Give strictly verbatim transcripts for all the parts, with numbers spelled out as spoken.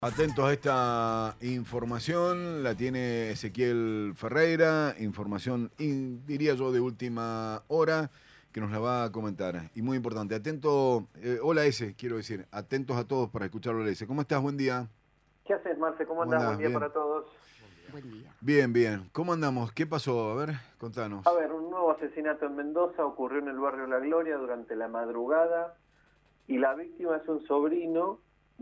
Atentos a esta información, la tiene Ezequiel Ferreira, información, in- diría yo, de última hora, que nos la va a comentar. Y muy importante, atento, eh, hola ese, quiero decir, atentos a todos para escucharlo ese. ¿Cómo estás? Buen día. ¿Qué haces, Marce? ¿Cómo ¿Cómo andás? andás? Buen día Bien. para todos. Buen día. Bien, bien. ¿Cómo andamos? ¿Qué pasó? A ver, A contanos. ver, un nuevo asesinato en Mendoza ocurrió en el barrio La Gloria durante la madrugada y la víctima es un sobrino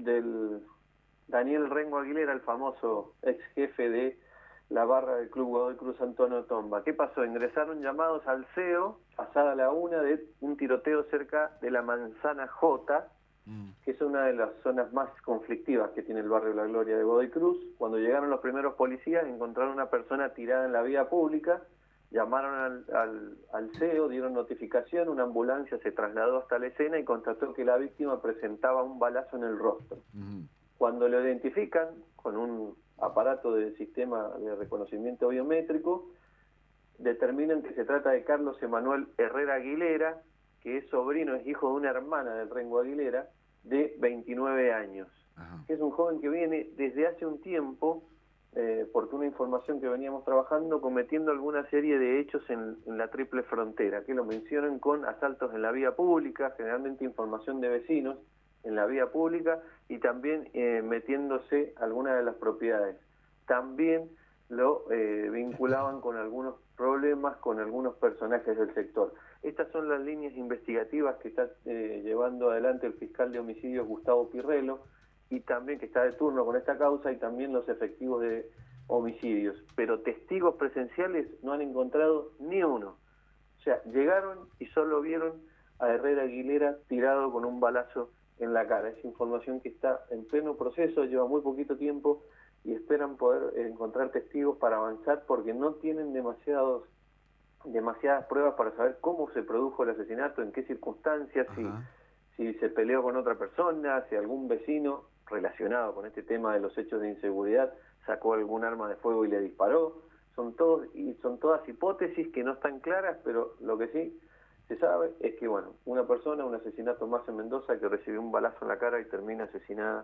del Daniel Rengo Aguilera, el famoso ex jefe de la barra del Club Godoy Cruz Antonio Tomba. ¿Qué pasó? Ingresaron llamados al C E O, pasada la una, de un tiroteo cerca de la Manzana J, Mm. que es una de las zonas más conflictivas que tiene el barrio La Gloria de Godoy Cruz. Cuando llegaron los primeros policías, encontraron una persona tirada en la vía pública, llamaron al, al, al C E O, dieron notificación, una ambulancia se trasladó hasta la escena y constató que la víctima presentaba un balazo en el rostro. Mm. Cuando lo identifican con un aparato de sistema de reconocimiento biométrico, determinan que se trata de Carlos Emanuel Herrera Aguilera, que es sobrino, es hijo de una hermana del Rengo Aguilera, de veintinueve años. Ajá. Es un joven que viene desde hace un tiempo, eh, porque una información que veníamos trabajando, cometiendo alguna serie de hechos en, en la triple frontera, que lo mencionan con asaltos en la vía pública, generalmente información de vecinos en la vía pública, y también eh, metiéndose alguna de las propiedades. También lo eh, vinculaban con algunos problemas con algunos personajes del sector. Estas son las líneas investigativas que está eh, llevando adelante el fiscal de homicidios Gustavo Pirrello, y también que está de turno con esta causa, y también los efectivos de homicidios. Pero testigos presenciales no han encontrado ni uno. O sea, llegaron y solo vieron a Herrera Aguilera tirado con un balazo en la cara. Es información que está en pleno proceso, lleva muy poquito tiempo, y esperan poder encontrar testigos para avanzar, porque no tienen demasiados demasiadas pruebas para saber cómo se produjo el asesinato, en qué circunstancias, si, Ajá. si se peleó con otra persona, si algún vecino relacionado con este tema de los hechos de inseguridad sacó algún arma de fuego y le disparó. Son todos y son todas hipótesis que no están claras, pero lo que sí se sabe es que, bueno, una persona, un asesinato más en Mendoza, que recibió un balazo en la cara y termina asesinada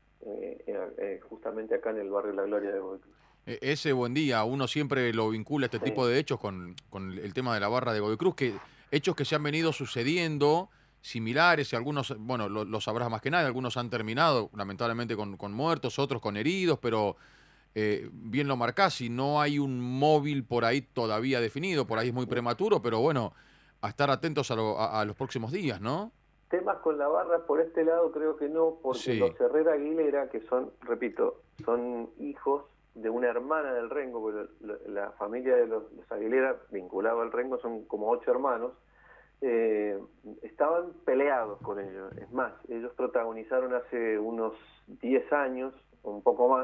eh, eh, justamente acá en el barrio La Gloria de Godoy Cruz. E- Ese buen día, uno siempre lo vincula este Sí. tipo de hechos con, con el tema de la barra de Godoy Cruz, que hechos que se han venido sucediendo, similares, y algunos, bueno, lo, lo sabrás más que nada, algunos han terminado lamentablemente con, con muertos, otros con heridos, pero eh, bien lo marcás, y no hay un móvil por ahí todavía definido, por ahí es muy prematuro, pero bueno, a estar atentos a, lo- a- a los próximos días, ¿no? Temas con la barra por este lado creo que no, porque Sí, los Herrera Aguilera, que son, repito, son hijos de una hermana del Rengo, porque la, la familia de los, los Aguilera, vinculado al Rengo, son como ocho hermanos, eh, estaban peleados con ellos. Es más, ellos protagonizaron hace unos diez años, un poco más,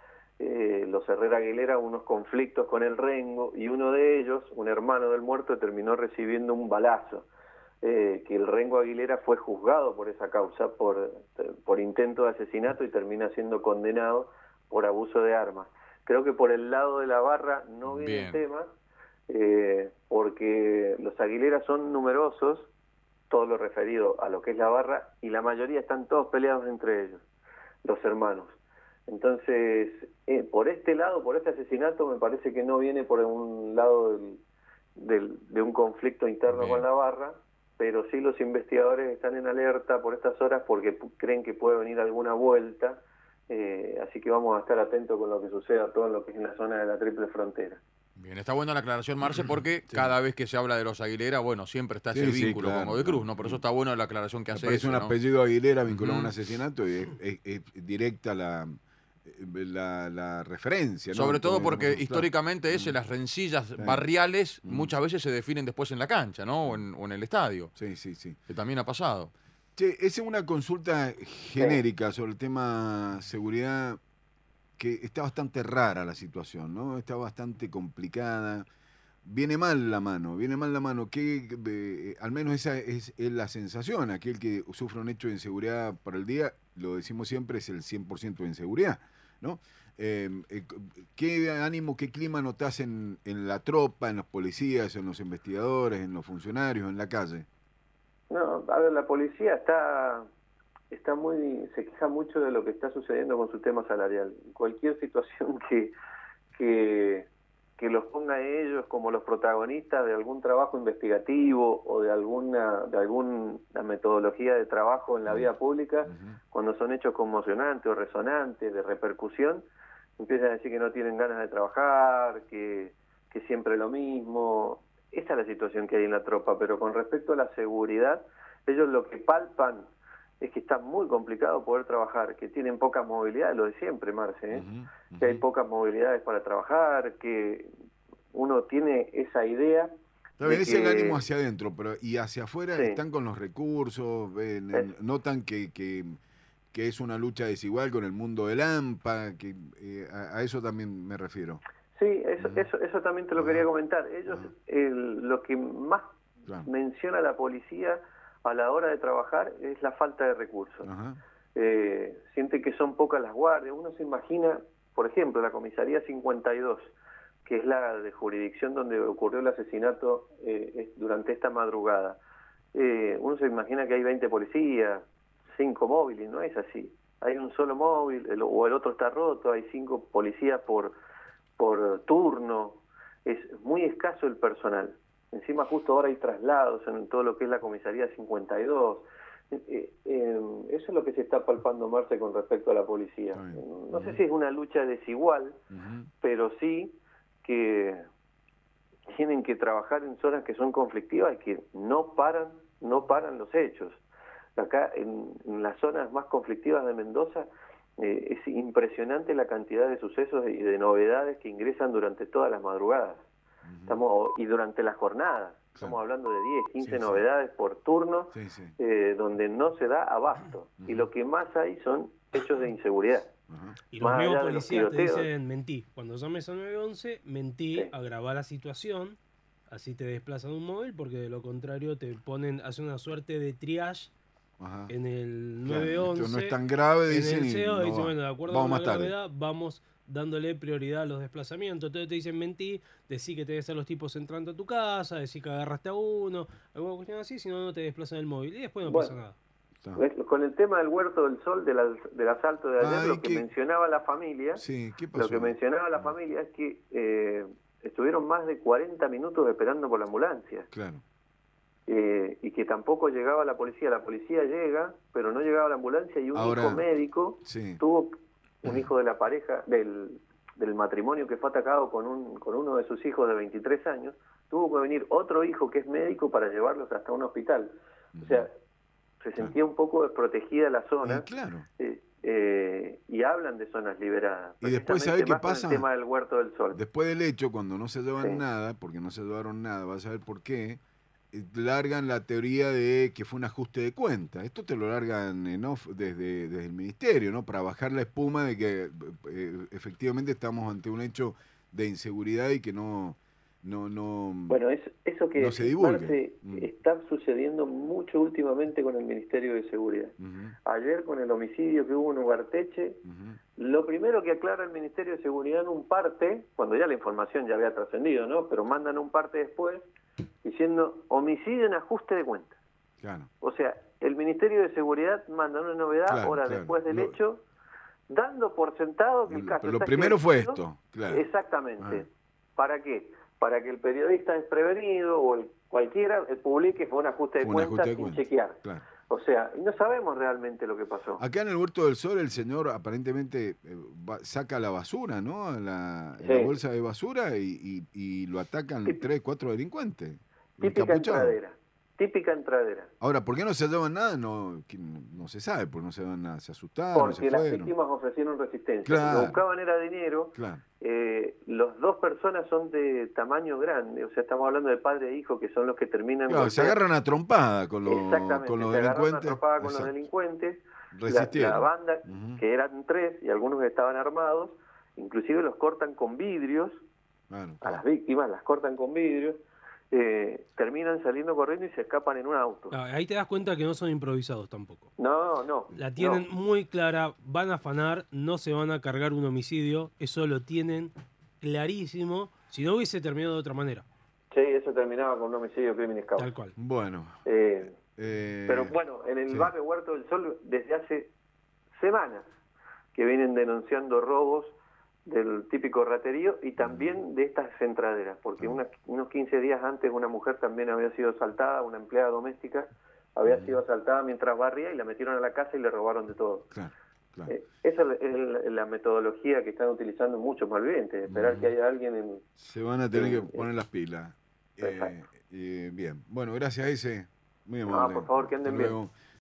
eh, los Herrera Aguilera, unos conflictos con el Rengo, y uno de ellos, un hermano del muerto, terminó recibiendo un balazo. Eh, que el Rengo Aguilera fue juzgado por esa causa, por, por intento de asesinato, y termina siendo condenado por abuso de armas. Creo que por el lado de la barra no viene el bien. tema, eh, porque los Aguilera son numerosos, todo lo referido a lo que es la barra, y la mayoría están todos peleados entre ellos, los hermanos. Entonces, eh, por este lado, por este asesinato, me parece que no viene por un lado del, del, de un conflicto interno Bien. con la barra, pero sí los investigadores están en alerta por estas horas porque creen que puede venir alguna vuelta, eh, así que vamos a estar atentos con lo que suceda, todo lo que es en la zona de la triple frontera. Bien, está buena la aclaración, Marce, porque Sí. cada vez que se habla de los Aguilera, bueno, siempre está ese Sí, sí, vínculo con claro, Godoy Cruz, claro. ¿no? Por eso está buena la aclaración que Me hace parece ese, un ¿no? apellido Aguilera vinculado a un Ujú. asesinato, y es, es- es directa la, la, la referencia, ¿no? Sobre todo Porque, porque digamos, claro. históricamente ese, Mm. las rencillas Sí. barriales Mm. muchas veces se definen después en la cancha, ¿no? O en, o en el estadio, Sí, sí, sí. que también ha pasado. Che, esa es una consulta genérica sobre el tema seguridad, que está bastante rara la situación, ¿no? Está bastante complicada. Viene mal la mano, viene mal la mano. Que eh, al menos esa es, es la sensación. Aquel que sufre un hecho de inseguridad para el día, lo decimos siempre, es el cien por ciento de inseguridad, ¿no? Eh, eh, ¿Qué ánimo, qué clima notás en, en la tropa, en los policías, en los investigadores, en los funcionarios, en la calle? No, a ver, la policía está está muy, se queja mucho de lo que está sucediendo con su tema salarial. Cualquier situación que, que, que los ponga a ellos como los protagonistas de algún trabajo investigativo o de alguna, de alguna metodología de trabajo en la vida pública, uh-huh. cuando son hechos conmocionantes o resonantes, de repercusión, empiezan a decir que no tienen ganas de trabajar, que, que siempre lo mismo. Esa es la situación que hay en la tropa, pero con respecto a la seguridad, ellos lo que palpan es que está muy complicado poder trabajar, que tienen poca movilidad, lo de siempre, Marce, ¿eh? uh-huh, uh-huh. que hay pocas movilidades para trabajar, que uno tiene esa idea. También es que... el ánimo hacia adentro, pero y hacia afuera sí. están con los recursos, ven, es... notan que, que, que es una lucha desigual con el mundo del AMPA, que eh, a, a eso también me refiero. Sí, eso, uh-huh. eso, eso también te lo uh-huh. quería comentar. Ellos, uh-huh. el, lo que más claro. menciona la policía a la hora de trabajar es la falta de recursos. Uh-huh. Eh, siente que son pocas las guardias. Uno se imagina, por ejemplo, la comisaría cincuenta y dos, que es la de jurisdicción donde ocurrió el asesinato eh, durante esta madrugada. Eh, uno se imagina que hay veinte policías, cinco móviles, no es así. Hay un solo móvil, el, o el otro está roto, hay cinco policías por, por turno. Es muy escaso el personal. Encima justo ahora hay traslados en todo lo que es la comisaría cincuenta y dos. Eh, eh, eso es lo que se está palpando, Marce, con respecto a la policía. No uh-huh. sé si es una lucha desigual, uh-huh. pero sí que tienen que trabajar en zonas que son conflictivas y que no paran, no paran los hechos. Acá en, en las zonas más conflictivas de Mendoza eh, es impresionante la cantidad de sucesos y de novedades que ingresan durante todas las madrugadas. Estamos, y durante la jornada, estamos hablando de diez, quince sí, novedades sí. por turno, sí, sí. Eh, donde no se da abasto. Uh-huh. Y lo que más hay son hechos de inseguridad. Uh-huh. Y los mismos policías te dicen mentí. Cuando llames a nueve once, mentí, sí. agravar la situación, así te desplazan un móvil, porque de lo contrario te ponen, hacen una suerte de triage Ajá. en el nueve once. Claro, esto no es tan grave, dicen. En el C E O no dicen, bueno, de acuerdo vamos con la gravedad, vamos dándole prioridad a los desplazamientos. Entonces te dicen mentí, decir que te ves a los tipos entrando a tu casa, decir que agarraste a uno, alguna cuestión así, si no, no te desplazan el móvil. Y después no bueno, pasa nada. Está. Con el tema del Huerto del Sol, del, del asalto de ayer, Ay, lo que ¿qué? mencionaba la familia, sí, ¿qué pasó? lo que mencionaba la familia es que eh, estuvieron más de cuarenta minutos esperando por la ambulancia. Claro. Eh, y que tampoco llegaba la policía. La policía llega, pero no llegaba la ambulancia y un Ahora, hijo médico sí. tuvo... un hijo de la pareja, del, del matrimonio que fue atacado con un con uno de sus hijos de veintitrés años, tuvo que venir otro hijo que es médico para llevarlos hasta un hospital. O sea, se sentía claro. un poco desprotegida la zona. Eh, claro. Eh, eh, y hablan de zonas liberadas. Y después, ¿sabe qué pasa? El tema del Huerto del Sol. Después del hecho, cuando no se llevan sí. nada, porque no se llevaron nada, vas a ver por qué, largan la teoría de que fue un ajuste de cuenta. Esto te lo largan en off desde, desde el ministerio, ¿no? Para bajar la espuma de que eh, efectivamente estamos ante un hecho de inseguridad y que no no no bueno es, eso que no se divulgue. Marce, mm. está sucediendo mucho últimamente con el Ministerio de Seguridad. Uh-huh. Ayer con el homicidio que hubo en Ugarteche, uh-huh. lo primero que aclara el Ministerio de Seguridad en un parte, cuando ya la información ya había trascendido, ¿no? Pero mandan un parte después diciendo homicidio en ajuste de cuentas. Claro. O sea, el Ministerio de Seguridad manda una novedad claro, horas claro. después del lo, hecho, dando por sentado que el caso Lo está primero fue esto, claro. Exactamente. Ah. ¿Para qué? Para que el periodista desprevenido o el cualquiera el publique fue un ajuste de cuentas ajuste de sin cuenta. chequear. Claro. O sea, no sabemos realmente lo que pasó. Acá en el Huerto del Sol el señor aparentemente eh, va, saca la basura, ¿no? La, sí. la bolsa de basura y, y, y lo atacan Típica. tres, cuatro delincuentes. Típica entradera. Típica entradera. Ahora, ¿por qué no se llevan nada? No, no se sabe, porque no se llevan nada. Se asustaron, Porque se las fueron. víctimas ofrecieron resistencia. Claro. Lo que buscaban era dinero. Claro. Eh, los dos personas son de tamaño grande. O sea, estamos hablando de padre e hijo, que son los que terminan... Claro, se agarran a trompada con los, Exactamente, con los se delincuentes. agarran a trompada con Exacto. los delincuentes. Resistieron. La, la banda, uh-huh. que eran tres y algunos que estaban armados, inclusive los cortan con vidrios. Claro, claro. A las víctimas las cortan con vidrios. Eh, terminan saliendo corriendo y se escapan en un auto. Ah, ahí te das cuenta que no son improvisados tampoco. No, no. La tienen no. muy clara, van a afanar, no se van a cargar un homicidio, eso lo tienen clarísimo, si no hubiese terminado de otra manera. Sí, eso terminaba con un homicidio, crimen y escapa. Tal cual. Bueno. Eh, Eh, Pero bueno, en el sí. barrio Huerto del Sol, desde hace semanas que vienen denunciando robos del típico raterío y también de estas entraderas, porque unas, unos quince días antes una mujer también había sido asaltada, una empleada doméstica había sido asaltada mientras barría y la metieron a la casa y le robaron de todo. Claro, claro. Eh, esa es la, es la metodología que están utilizando muchos malvivientes, esperar uh-huh. que haya alguien en... Se van a tener en, que poner en, las pilas. Eh, eh, bien, bueno, gracias, Ese. Muy amable. Ah, por favor, que anden bien.